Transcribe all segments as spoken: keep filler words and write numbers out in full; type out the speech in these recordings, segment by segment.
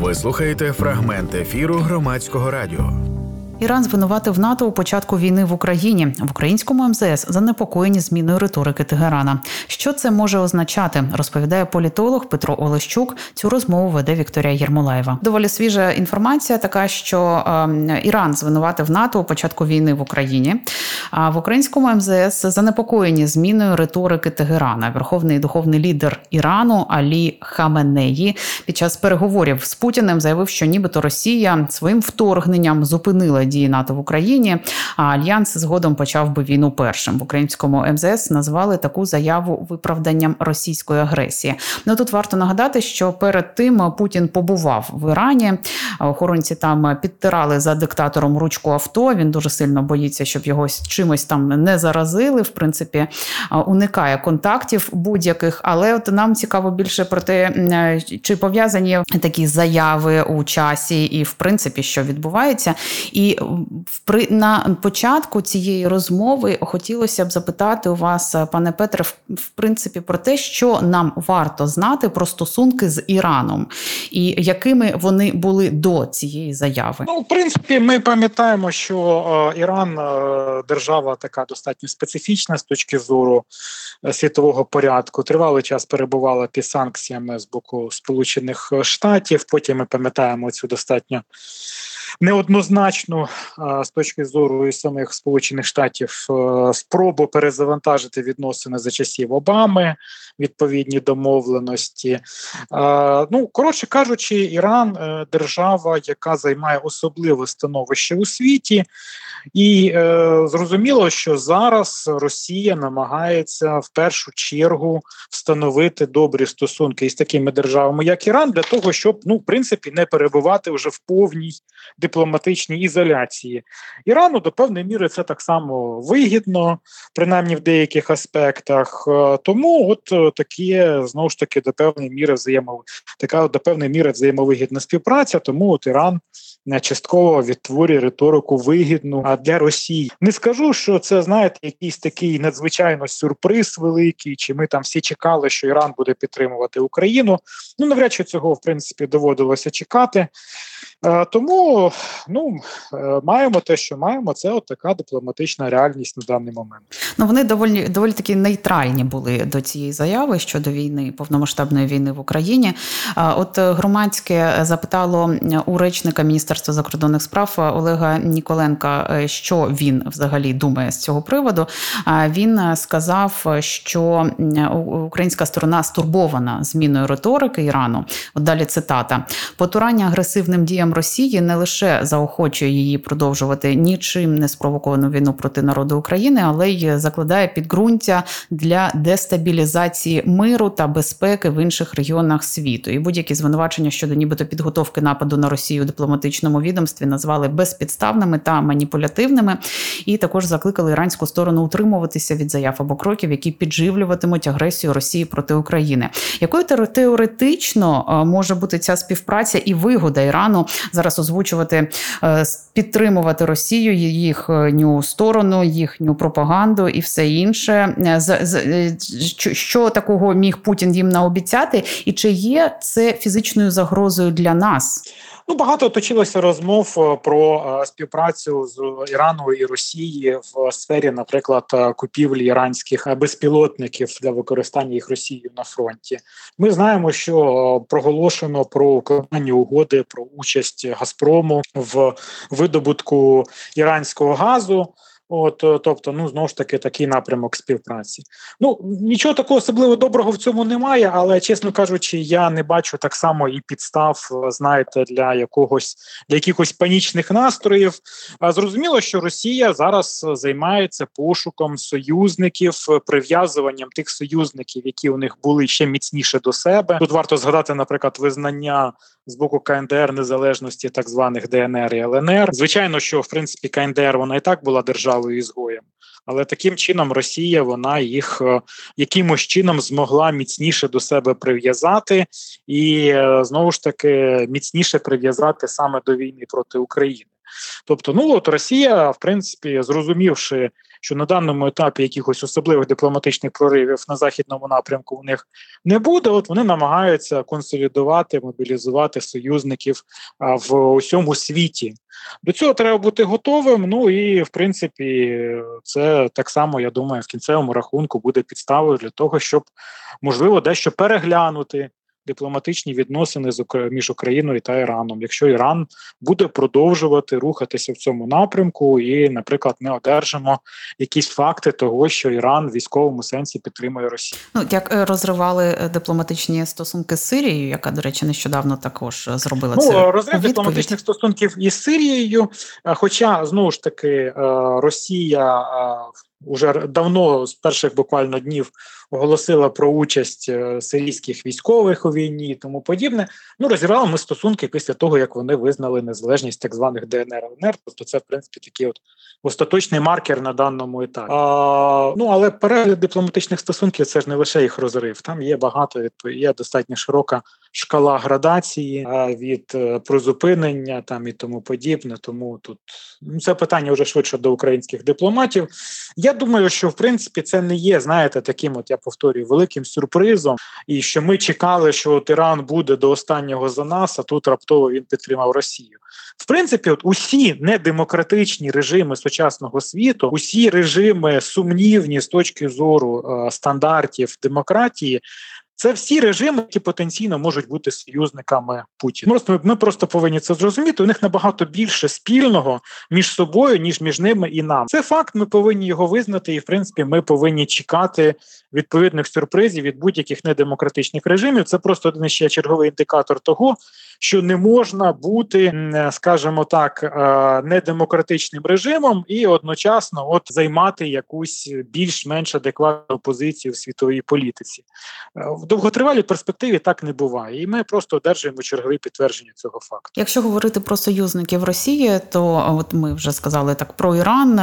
Ви слухаєте фрагмент ефіру Громадського радіо. Іран звинуватив НАТО у початку війни в Україні. В українському ем зе ес занепокоєні зміною риторики Тегерана. Що це може означати, розповідає політолог Петро Олещук. Цю розмову веде Вікторія Єрмолаєва. Доволі свіжа інформація така, що е, Іран звинуватив НАТО у початку війни в Україні. А в українському ем зе ес занепокоєні зміною риторики Тегерана. Верховний духовний лідер Ірану Алі Хаменеї під час переговорів з Путіним заявив, що нібито Росія своїм вторгненням зупинила дії НАТО в Україні, а Альянс згодом почав би війну першим. В українському ем зе ес назвали таку заяву виправданням російської агресії. Ну тут варто нагадати, що перед тим Путін побував в Ірані. Охоронці там підтирали за диктатором ручку авто. Він дуже сильно боїться, щоб його чимось там не заразили. В принципі, уникає контактів будь-яких. Але от нам цікаво більше про те, чи пов'язані такі заяви у часі і, в принципі, що відбувається. І при, на початку цієї розмови хотілося б запитати у вас, пане Петре, в, в принципі, про те, що нам варто знати про стосунки з Іраном і якими вони були до цієї заяви. Ну, в принципі, ми пам'ятаємо, що е, Іран е, держава така достатньо специфічна з точки зору е, світового порядку. Тривалий час перебувала під санкціями з боку Сполучених Штатів. Потім ми пам'ятаємо цю достатньо неоднозначну з точки зору і самих Сполучених Штатів спробу перезавантажити відносини за часів Обами, відповідні домовленості. Ну, коротше кажучи, Іран – держава, яка займає особливе становище у світі. І е, зрозуміло, що зараз Росія намагається в першу чергу встановити добрі стосунки із такими державами, як Іран, для того, щоб, ну, в принципі, не перебувати вже в повній дипломатичній ізоляції. Ірану до певної міри це так само вигідно, принаймні в деяких аспектах. Тому от такі, знову ж таки, до певної міри взаємо, така до певної міри взаємовигідна співпраця, тому от Іран частково відтворює риторику вигідну для Росії. Не скажу, що це, знаєте, якийсь такий надзвичайно сюрприз великий, чи ми там всі чекали, що Іран буде підтримувати Україну. Ну, навряд чи цього, в принципі, доводилося чекати. Тому, ну, маємо те, що маємо, це от така дипломатична реальність на даний момент. Ну, вони доволі, доволі таки нейтральні були до цієї заяви щодо війни, повномасштабної війни в Україні. От Громадське запитало у речника Міністерства закордонних справ Олега Ніколенка, що він взагалі думає з цього приводу. Він сказав, що українська сторона стурбована зміною риторики Ірану. От далі цитата. «Потурання агресивним діям Росії не лише заохочує її продовжувати нічим не спровоковану війну проти народу України, але й закладає підґрунтя для дестабілізації миру та безпеки в інших регіонах світу. І будь-які звинувачення щодо нібито підготовки нападу на Росію у дипломатичному відомстві назвали безпідставними та маніпулятивними. І також закликали іранську сторону утримуватися від заяв або кроків, які підживлюватимуть агресію Росії проти України». Якою теоретично може бути ця співпраця і вигода Ірану зараз озвучувати, підтримувати Росію, їхню сторону, їхню пропаганду і все інше? Що такого міг Путін їм наобіцяти? І чи є це фізичною загрозою для нас? Ну, багато точилося розмов про співпрацю з Іраном і Росії в сфері, наприклад, купівлі іранських безпілотників для використання їх Росією на фронті. Ми знаємо, що проголошено про укладання угоди про участь Газпрому в видобутку іранського газу. От, тобто, ну, знову ж таки, такий напрямок співпраці. Ну, нічого такого особливо доброго в цьому немає, але, чесно кажучи, я не бачу так само і підстав, знаєте, для якогось, для якихось панічних настроїв. А зрозуміло, що Росія зараз займається пошуком союзників, прив'язуванням тих союзників, які у них були ще міцніше до себе. Тут варто згадати, наприклад, визнання з боку ка ен де ер незалежності так званих де ен ер і ел ен ер. Звичайно, що, в принципі, ка ен де ер, вона і так була державою-ізгоєм. Але таким чином Росія, вона їх якимось чином змогла міцніше до себе прив'язати і, знову ж таки, міцніше прив'язати саме до війни проти України. Тобто, ну от Росія, в принципі, зрозумівши, що на даному етапі якихось особливих дипломатичних проривів на західному напрямку у них не буде. От вони намагаються консолідувати, мобілізувати союзників в усьому світі. До цього треба бути готовим. Ну і в принципі, це так само, я думаю, в кінцевому рахунку буде підставою для того, щоб можливо дещо переглянути дипломатичні відносини між Україною та Іраном, якщо Іран буде продовжувати рухатися в цьому напрямку і, наприклад, ми одержимо якісь факти того, що Іран в військовому сенсі підтримує Росію. Ну, як розривали дипломатичні стосунки з Сирією, яка, до речі, нещодавно також зробила ну, це. Розрив дипломатичних стосунків із Сирією, хоча, знову ж таки, Росія уже давно, з перших буквально днів, оголосила про участь сирійських військових у війні і тому подібне. Ну, розірвали ми стосунки після того, як вони визнали незалежність так званих Де Ен Ер Ел Ен Ер. Тобто це, в принципі, такий от остаточний маркер на даному етапі. А, ну, але перегляд дипломатичних стосунків – це ж не лише їх розрив. Там є багато, є достатньо широка шкала градації від призупинення там і тому подібне. Тому тут ну, це питання вже швидше до українських дипломатів. Я думаю, що, в принципі, це не є, знаєте, таким, от я повторюю, великим сюрпризом, і що ми чекали, що от Іран буде до останнього за нас, а тут раптово він підтримав Росію. В принципі, от усі недемократичні режими сучасного світу, усі режими сумнівні з точки зору е, стандартів демократії, це всі режими, які потенційно можуть бути союзниками Путіна. Ми просто, ми просто повинні це зрозуміти. У них набагато більше спільного між собою, ніж між ними і нам. Це факт, ми повинні його визнати, і, в принципі, ми повинні чекати відповідних сюрпризів від будь-яких недемократичних режимів. Це просто один ще черговий індикатор того, що не можна бути, скажімо так, недемократичним режимом і одночасно от займати якусь більш-менш адекватну позицію в світовій політиці. В довготривалій перспективі так не буває, і ми просто одержуємо чергові підтвердження цього факту. Якщо говорити про союзників Росії, то от ми вже сказали так про Іран,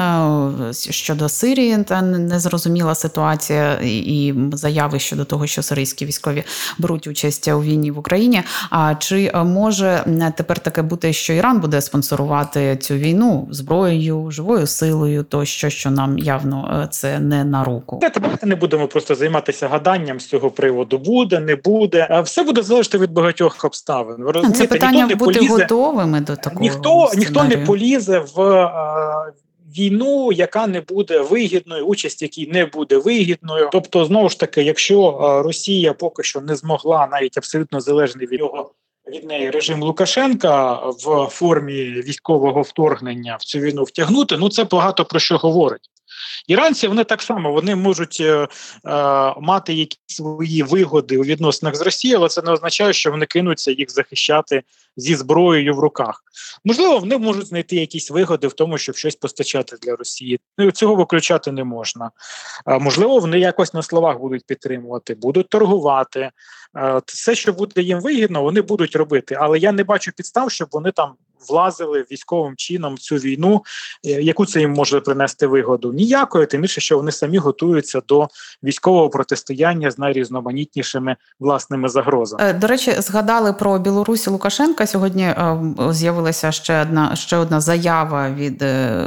щодо Сирії, та незрозуміла ситуація і заяви щодо того, що сирійські військові беруть участь у війні в Україні. А чи може тепер таке бути, що Іран буде спонсорувати цю війну зброєю, живою силою, тощо, що нам явно це не на руку? Давайте не будемо просто займатися гаданням з цього приводу. Буде, не буде. Все буде залежати від багатьох обставин. Ви розумієте? Це питання ніхто бути полізе, готовими до такого ніхто, ніхто не полізе в а, війну, яка не буде вигідною, участь якій не буде вигідною. Тобто, знову ж таки, якщо а, Росія поки що не змогла, навіть абсолютно залежний від нього, від неї режим Лукашенка в формі військового вторгнення в цю війну втягнути, ну це багато про що говорить. Іранці, вони так само, вони можуть е, е, мати якісь свої вигоди у відносинах з Росією, але це не означає, що вони кинуться їх захищати зі зброєю в руках. Можливо, вони можуть знайти якісь вигоди в тому, щоб щось постачати для Росії. Ну, цього виключати не можна. Е, можливо, вони якось на словах будуть підтримувати, будуть торгувати. Е, все, що буде їм вигідно, вони будуть робити. Але я не бачу підстав, щоб вони там влазили військовим чином в цю війну, яку це їм може принести вигоду? Ніякої, тим більше, що вони самі готуються до військового протистояння з найрізноманітнішими власними загрозами. До речі, згадали про Білорусь і Лукашенка. Сьогодні з'явилася ще одна, ще одна заява від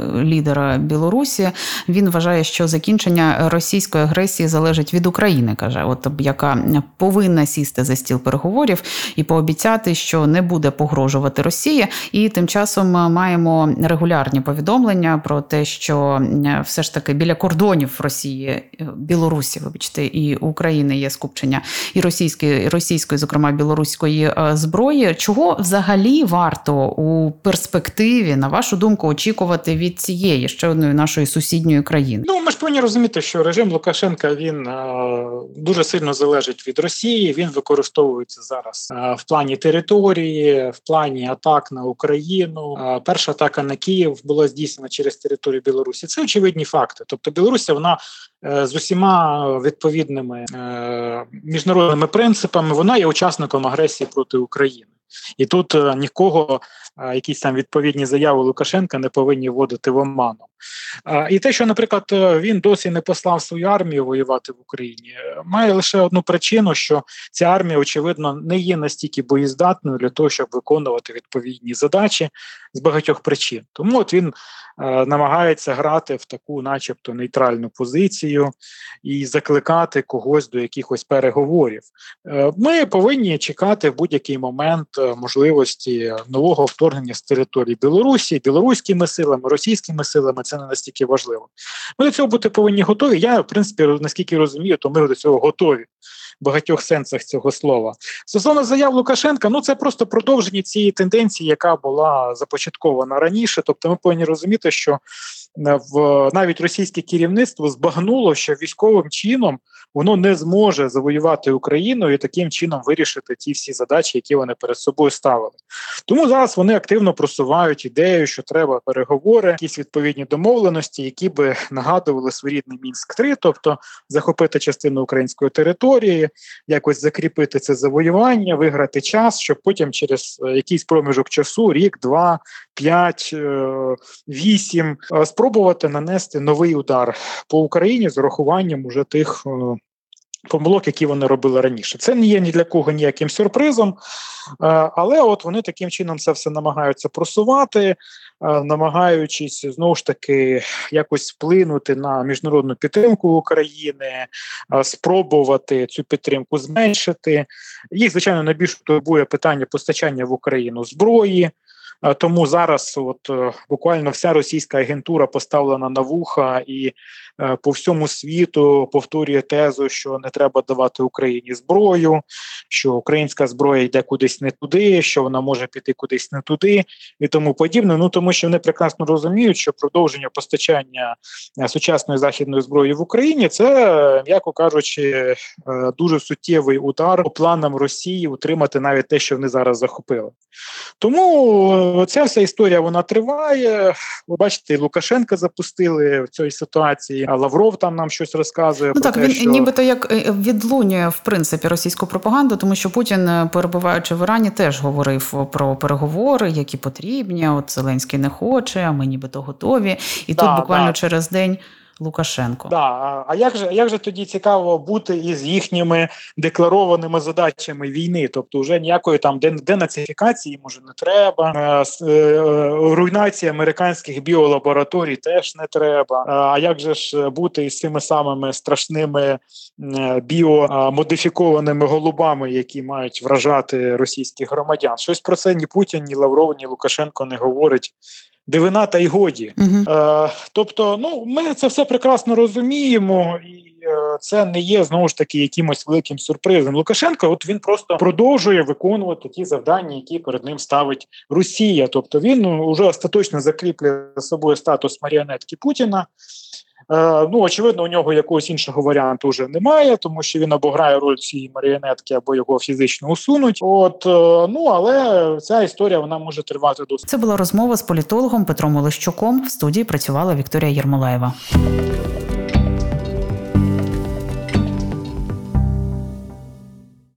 лідера Білорусі. Він вважає, що закінчення російської агресії залежить від України, каже, от яка повинна сісти за стіл переговорів і пообіцяти, що не буде погрожувати Росії. І тим часом маємо регулярні повідомлення про те, що все ж таки біля кордонів Росії, Білорусі, вибачте, і України є скупчення і російської, і російської, зокрема білоруської зброї. Чого взагалі варто у перспективі, на вашу думку, очікувати від цієї ще одної нашої сусідньої країни? Ну, ми ж повинні розуміти, що режим Лукашенка, він а, дуже сильно залежить від Росії, він використовується зараз а, в плані території, в плані атак на Україну. А, перша атака на Київ була здійснена через територію Білорусі. Це очевидні факти. Тобто Білорусь, вона е, з усіма відповідними е, міжнародними принципами, вона є учасником агресії проти України. І тут нікого якісь там відповідні заяви Лукашенка не повинні вводити в оману. І те, що, наприклад, він досі не послав свою армію воювати в Україні, має лише одну причину, що ця армія, очевидно, не є настільки боєздатною для того, щоб виконувати відповідні задачі з багатьох причин. Тому от він е, намагається грати в таку начебто нейтральну позицію і закликати когось до якихось переговорів. Е, ми повинні чекати в будь-який момент можливості нового вторгнення з території Білорусі, білоруськими силами, російськими силами. Це не настільки важливо. Ми до цього бути повинні готові. Я, в принципі, наскільки розумію, то ми до цього готові. В багатьох сенсах цього слова. Стосовно заяв Лукашенка, ну це просто продовження цієї тенденції, яка була започаткована раніше. Тобто ми повинні розуміти, що в навіть російське керівництво збагнуло, що військовим чином воно не зможе завоювати Україну і таким чином вирішити ті всі задачі, які вони перед собою ставили. Тому зараз вони активно просувають ідею, що треба переговори, якісь відповідні домовленості, які би нагадували своєрідний Мінськ три, тобто захопити частину української території, якось закріпити це завоювання, виграти час, щоб потім через якийсь проміжок часу, рік, два, п'ять, вісім, спробувати нанести новий удар по Україні з урахуванням уже тих помилок, які вони робили раніше. Це не є ні для кого ніяким сюрпризом, але от вони таким чином це все намагаються просувати, намагаючись, знову ж таки, якось вплинути на міжнародну підтримку України, спробувати цю підтримку зменшити. Їх, звичайно, найбільше турбує питання постачання в Україну зброї. Тому зараз от буквально вся російська агентура поставлена на вуха і е, по всьому світу повторює тезу, що не треба давати Україні зброю, що українська зброя йде кудись не туди, що вона може піти кудись не туди і тому подібне. Ну тому що вони прекрасно розуміють, що продовження постачання сучасної західної зброї в Україні – це, м'яко кажучи, е, дуже суттєвий удар по планам Росії утримати навіть те, що вони зараз захопили. Тому ця вся історія, вона триває. Ви бачите, Лукашенка запустили в цій ситуації, а Лавров там нам щось розказує. Ну про так, те, він що... нібито як відлунює, в принципі, російську пропаганду, тому що Путін, перебуваючи в Ірані, теж говорив про переговори, які потрібні, от Зеленський не хоче, а ми нібито готові. І да, тут буквально да. через день Лукашенко. Да, а як же, як же тоді цікаво бути із їхніми декларованими задачами війни? Тобто вже ніякої там денацифікації, може, не треба, руйнації американських біолабораторій теж не треба. А як же ж бути із цими самими страшними біомодифікованими голубами, які мають вражати російських громадян? Щось про це ні Путін, ні Лавров, ні Лукашенко не говорить. Дивина та й годі. Uh-huh. Е, тобто, ну, ми це все прекрасно розуміємо, і е, це не є, знову ж таки, якимось великим сюрпризом. Лукашенко, от він просто продовжує виконувати ті завдання, які перед ним ставить Росія. Тобто він уже остаточно закріплює за собою статус маріонетки Путіна. Е, ну, очевидно, у нього якогось іншого варіанту вже немає, тому що він або грає роль цієї маріонетки, або його фізично усунуть. От, е, ну, але ця історія, вона може тривати досить. Це була розмова з політологом Петром Олещуком. В студії працювала Вікторія Єрмолаєва.